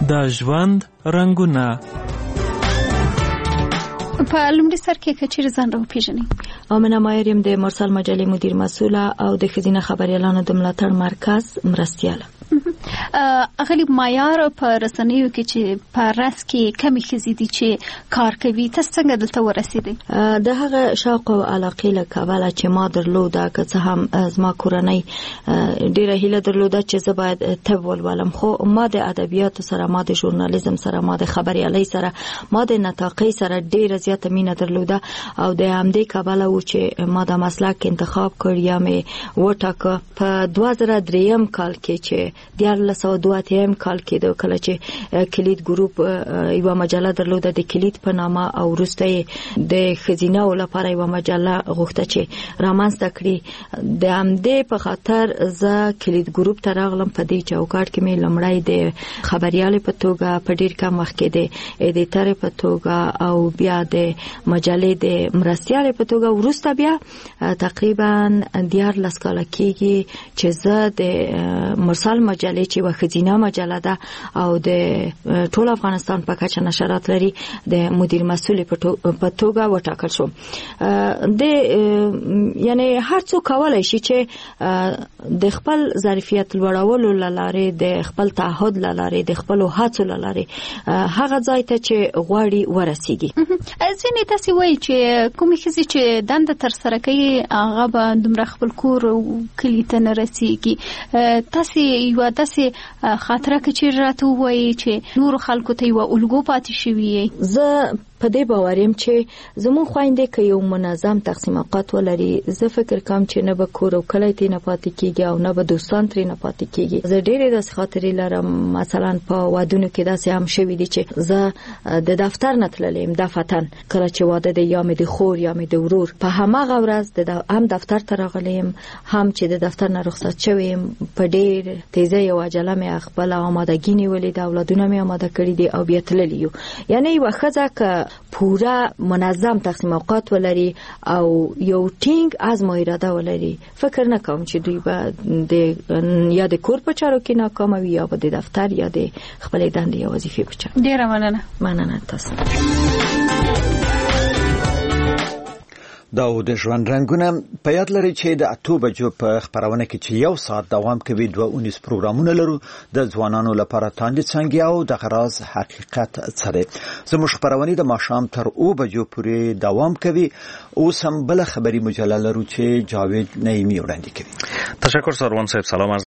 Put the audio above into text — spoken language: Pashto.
د ژوند رنګونه. په لومړي سر کې کچیر ځان راوپېژنئ. آمنه مایر یم، د مرسل مجلې مدیر مسؤله او د ښځینه خبریالانو د ملاتړ مرکز مرستیاله. اغلی معیار په رسنیو کې چې په رس کې کمی ښځې دي چې کار کوي، تاسو څنګه دلته ورسېدئ؟ د هغه شوق او علاقې له کبله چې ما درلوده، که څه هم زما کورنۍ ډېره هیله درلوده چې زه باید طب ولولم، خو ما د ادبیاتو سره، ما د ژورنالیزم سره، ما د خبریالۍ سره، ما د نطاقۍ سره ډېره زیاته مینه درلوده او د همدې کبله و چې ما د مسلک انتخاب کړ یا مې وټاکه. په 2003 کال کې چې 1982 کال کې د کله چې کلید ګروپ یو مجله درلوده د کلید په نامه، او وروسته د ښځینه‌و لپاره یو مجله غوښته چې رامنځته کړي. د همدې په خاطر زه کلید ګروپ ته راغلم. په دې چوکاټ کې مې لومړی د خبریالې په توګه په ډېر کم وخت کې د ایډیټر په توګه او بیا د مجلې د مرستیالې په توګه، وروسته بیا تقریبا 14 کاله کېږي چې زه د مرسل مجلې چې یوه ښځینه مجله ده او د ټول افغانستان په کچه نشرات لري د مدیر مسؤل په توګه وټاکل شوم. یعنی هر څوک کولای شي چې د خپل ظرفیت لوړولو له لارې، د خپل تعهد له لارې، د خپلو هڅو له لارې هغه ځای ته چې غواړي ورسیږي. ځینې تاسې وایي چې کومې ښځې چې دنده ترسره کوي هغه به دومره خپل کور او کلي ته نه رسیږي. تاسې یوه داسې خاطره که چېرې راته ووایي چې نورو خلکو ته یوه الګو پاتې شوي یې؟ زه په دې باور یم چې زموږ خویندې که یو منظم تقسیم اوقات ولري، زه فکر کوم چې نه به کور او کلی ترې نه پاتې کېږي او نه به دوستان ترې نه پاتې کېږي. زه ډېرې داسې خاطرې لرم، مثلا په وادونو کې داسې هم شوي دي چې زه د دفتر نه تللی یم دفتن، کله چې واده دی یا مې د خور یا مې د ورور، په هماغه ورځ هم دفتر ته راغلی یم، هم چې د دفتر نه رخصت شوی یم. په ډېر تیزۍ او عجله مې خپله آمادګي نیولې ده، اولادونه مې آماده کړي دي او بیا تللي یو. یعنی یوه ښځه که پوره منظم تقسیم اوقات ولري او یو ټینګ عزم او اراده ولري، فکر نه کوم چې دوی به یا د کور په چارو کې ناکام وي یا به د دفتر یا د خپلې دندې یا وظیفې په چارو. ډېره مننه تاسو. دا د ژوند رنګونه. په یاد لرئ چې د 8 بجو په خبرونه کې چې 1 ساعت دوام کوي 2 پروګرامونه لرو د ځوانانو لپاره تاندې څنګه او د غراز حقیقت څه. زموږ خبرونه د ماښام تر 2 بجو پورې دوام کوي. اوس هم بل خبري مجله لرو چې جاوید نعیمی وړاندې کوي. تشکر سروان صاحب. سلام